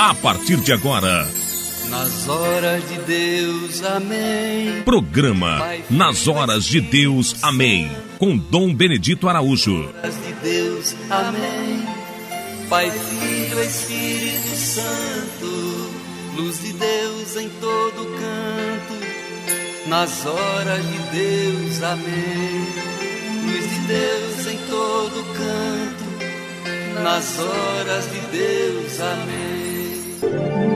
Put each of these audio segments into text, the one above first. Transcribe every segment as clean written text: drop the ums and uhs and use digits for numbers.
a partir de agora. Nas horas de Deus, amém. Programa Nas Horas de Deus, amém. Com Dom Benedito Araújo. Nas horas de Deus, amém. Pai, Filho, Espírito Santo, luz de Deus em todo canto. Nas horas de Deus, amém. Luz de Deus em todo canto. Nas horas de Deus, amém.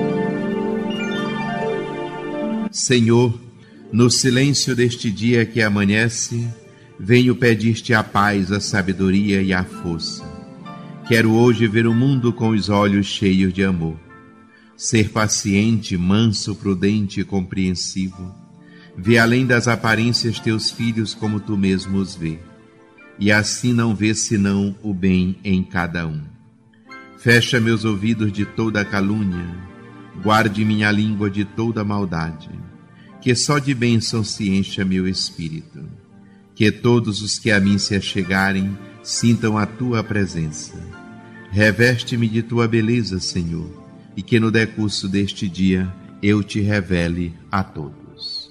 Senhor, no silêncio deste dia que amanhece, venho pedir-te a paz, a sabedoria e a força. Quero hoje ver o mundo com os olhos cheios de amor. Ser paciente, manso, prudente e compreensivo. Ver além das aparências teus filhos como tu mesmo os vê. E assim não ver senão o bem em cada um. Fecha meus ouvidos de toda calúnia. Guarde minha língua de toda maldade. Que só de bênção se encha meu espírito. Que todos os que a mim se achegarem sintam a tua presença. Reveste-me de tua beleza, Senhor, e que no decurso deste dia eu te revele a todos.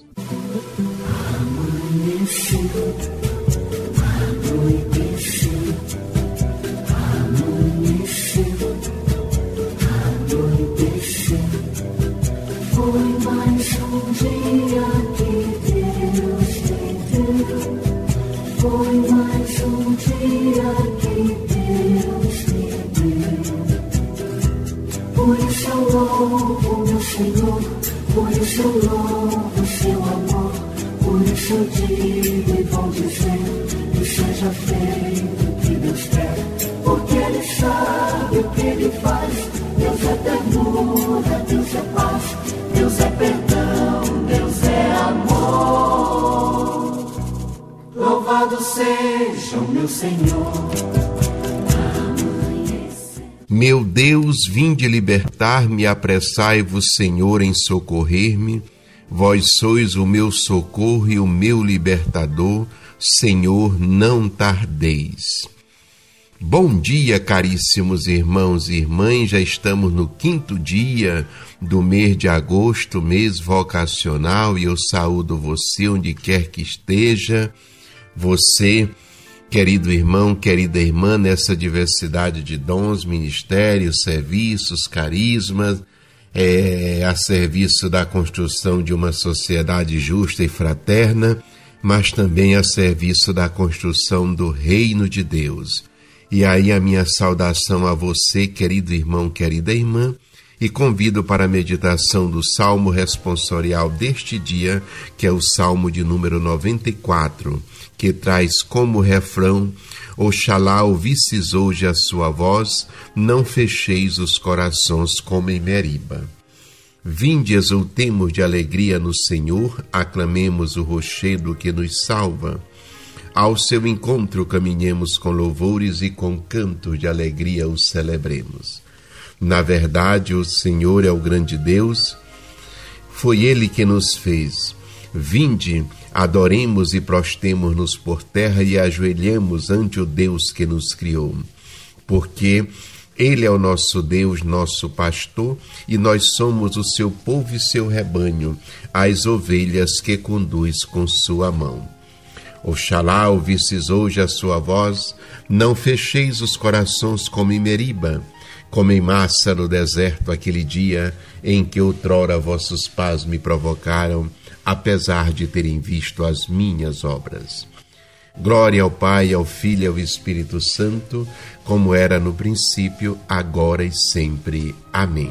Foi mais um dia que Deus me deu. Foi mais um dia que Deus me deu. Por isso eu louvo meu Senhor, por isso eu louvo seu amor. Por isso eu digo e vou dizer que seja feito o que Deus quer. Porque Ele sabe o que Ele faz. Deus é ternura, Deus é paz. Deus é perdão, Deus é amor. Louvado seja o meu Senhor. Meu Deus, vinde libertar-me, apressai-vos, Senhor, em socorrer-me. Vós sois o meu socorro e o meu libertador. Senhor, não tardeis. Bom dia, caríssimos irmãos e irmãs. Já estamos no 5º dia do mês de agosto, mês vocacional, e eu saúdo você onde quer que esteja. Você, querido irmão, querida irmã, nessa diversidade de dons, ministérios, serviços, carismas, a serviço da construção de uma sociedade justa e fraterna, mas também a serviço da construção do reino de Deus. E aí a minha saudação a você, querido irmão, querida irmã, e convido para a meditação do Salmo responsorial deste dia, que é o Salmo de número 94, que traz como refrão: Oxalá ouvisses hoje a sua voz, não fecheis os corações como em Meriba. Vinde, exultemos de alegria no Senhor, aclamemos o rochedo que nos salva. Ao seu encontro caminhemos com louvores e com cantos de alegria o celebremos. Na verdade, o Senhor é o grande Deus, foi Ele que nos fez. Vinde, adoremos e prostemos-nos por terra e ajoelhemos ante o Deus que nos criou. Porque Ele é o nosso Deus, nosso pastor, e nós somos o seu povo e seu rebanho, as ovelhas que conduz com sua mão. Oxalá ouvisses hoje a sua voz, não fecheis os corações como em Meriba, como em Massa no deserto aquele dia em que outrora vossos pais me provocaram, apesar de terem visto as minhas obras. Glória ao Pai, ao Filho e ao Espírito Santo, como era no princípio, agora e sempre. Amém.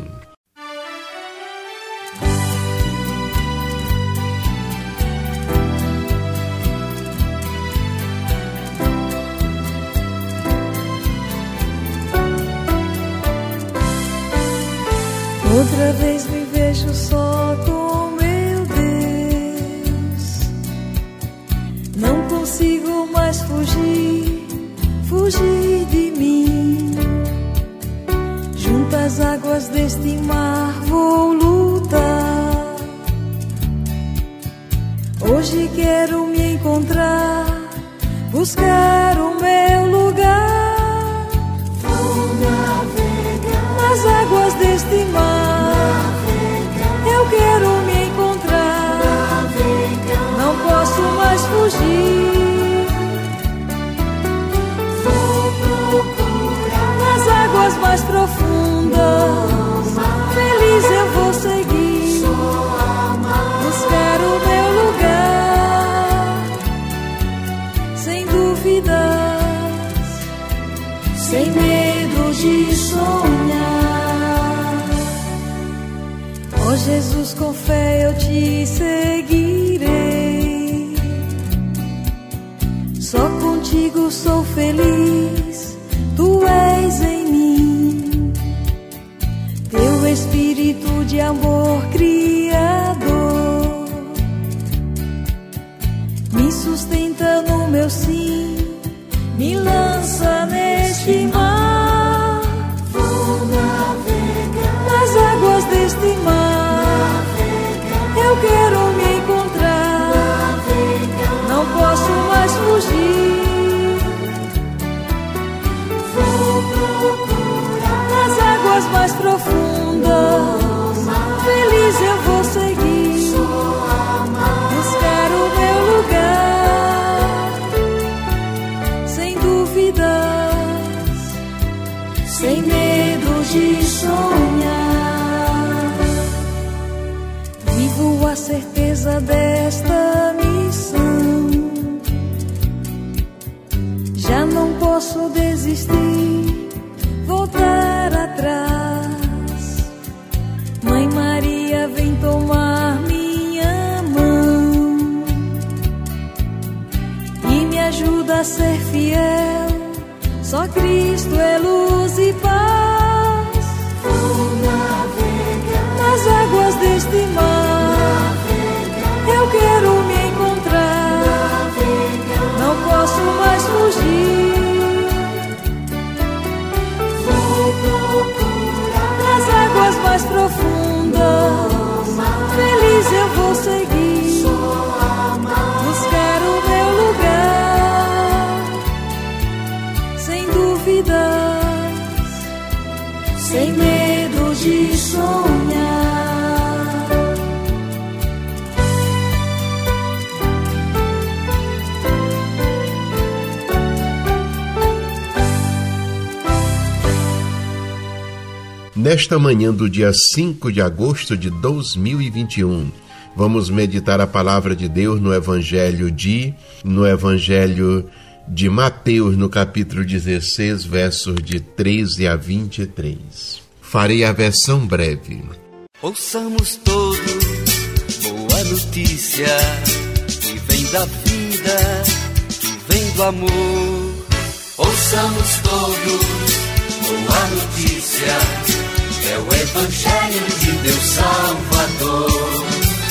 Outra vez me vejo só com meu Deus. Não consigo mais fugir de mim. Junto às águas deste mar vou lutar. Hoje quero me encontrar, buscar o meu lugar. Vou navegar nas águas deste mar. Jesus, com fé eu te seguirei. Só contigo sou feliz, tu és em mim. Teu espírito de amor criador me sustenta no meu sim, me lança neste mar. Vou navegar Nas águas deste mar, eu quero me encontrar. Não posso mais fugir. Vou procurar Nas águas mais profundas, feliz eu vou seguir. Buscar o meu lugar, sem dúvidas, sem medo de sonhar. Vivo a certeza desta missão. Já não posso desistir, voltar atrás. Mãe Maria, vem tomar minha mão e me ajuda a ser fiel. Só Cristo é luz e paz. Vou navegar Nas águas deste mar, eu quero me encontrar. Não posso mais fugir. Vou procurar Nas águas mais profundas, feliz eu vou seguir. Buscar o meu lugar, sem dúvidas, sem medo de sonhar. Nesta manhã do dia 5 de agosto de 2021, vamos meditar a palavra de Deus no Evangelho de Mateus, no capítulo 16, versos de 13 a 23. Farei a versão breve. Ouçamos todos boa notícia que vem da vida, que vem do amor. Ouçamos todos boa notícia, é o Evangelho de Deus Salvador.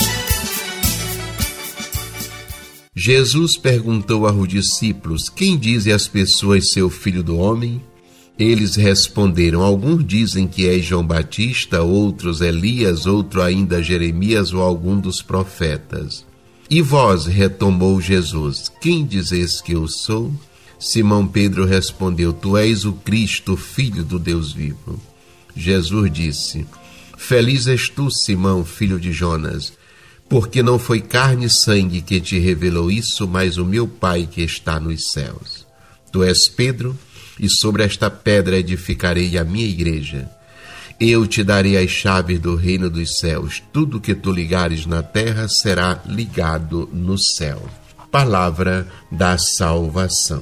Jesus perguntou aos discípulos: quem dizem as pessoas ser o filho do homem? Eles responderam: alguns dizem que é João Batista, outros Elias, outro ainda Jeremias ou algum dos profetas. E vós, retomou Jesus, quem dizes que eu sou? Simão Pedro respondeu: tu és o Cristo, filho do Deus vivo. Jesus disse: feliz és tu, Simão, filho de Jonas, porque não foi carne e sangue que te revelou isso, mas o meu Pai que está nos céus. Tu és Pedro, e sobre esta pedra edificarei a minha igreja. Eu te darei as chaves do reino dos céus. Tudo que tu ligares na terra será ligado no céu. Palavra da salvação.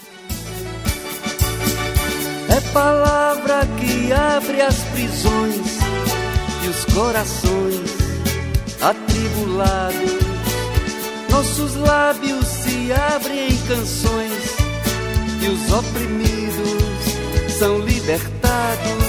É palavra que abre as prisões e os corações atribulados. Nossos lábios se abrem em canções e os oprimidos são libertados.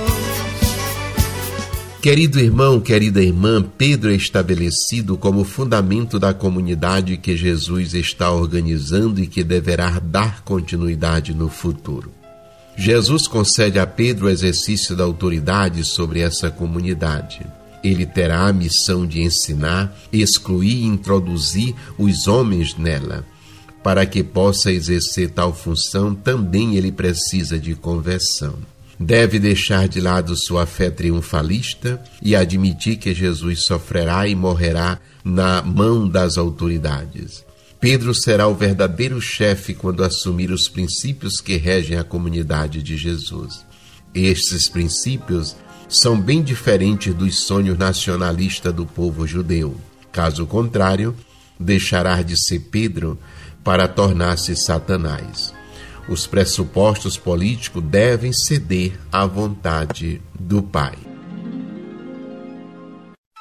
Querido irmão, querida irmã, Pedro é estabelecido como fundamento da comunidade que Jesus está organizando e que deverá dar continuidade no futuro. Jesus concede a Pedro o exercício da autoridade sobre essa comunidade. Ele terá a missão de ensinar, excluir e introduzir os homens nela. Para que possa exercer tal função, também ele precisa de conversão. Deve deixar de lado sua fé triunfalista e admitir que Jesus sofrerá e morrerá na mão das autoridades. Pedro será o verdadeiro chefe quando assumir os princípios que regem a comunidade de Jesus. Estes princípios são bem diferentes dos sonhos nacionalistas do povo judeu. Caso contrário, deixará de ser Pedro para tornar-se Satanás. Os pressupostos políticos devem ceder à vontade do Pai.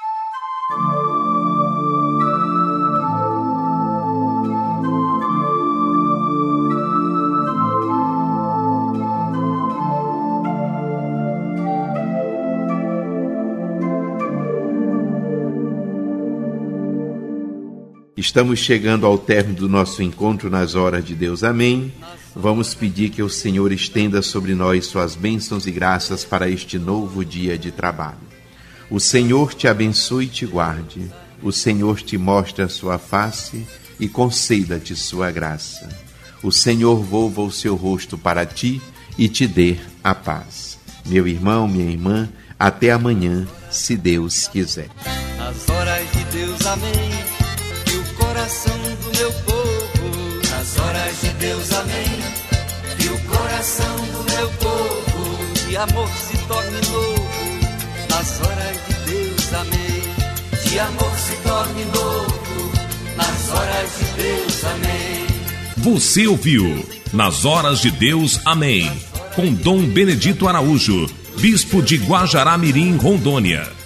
Estamos chegando ao término do nosso encontro nas horas de Deus. Amém. Vamos pedir que o Senhor estenda sobre nós suas bênçãos e graças para este novo dia de trabalho. O Senhor te abençoe e te guarde. O Senhor te mostre a sua face e conceda-te sua graça. O Senhor volva o seu rosto para ti e te dê a paz. Meu irmão, minha irmã, até amanhã, se Deus quiser. Nas horas de Deus, amém, que o coração do meu povo, nas horas de Deus, amém, que o coração do meu povo, de amor se torne novo, nas horas de Deus, amém, de amor se torne novo, nas horas de Deus, amém. Você ouviu Nas Horas de Deus, amém, com Dom Benedito Araújo, Bispo de Guajará-Mirim, Rondônia.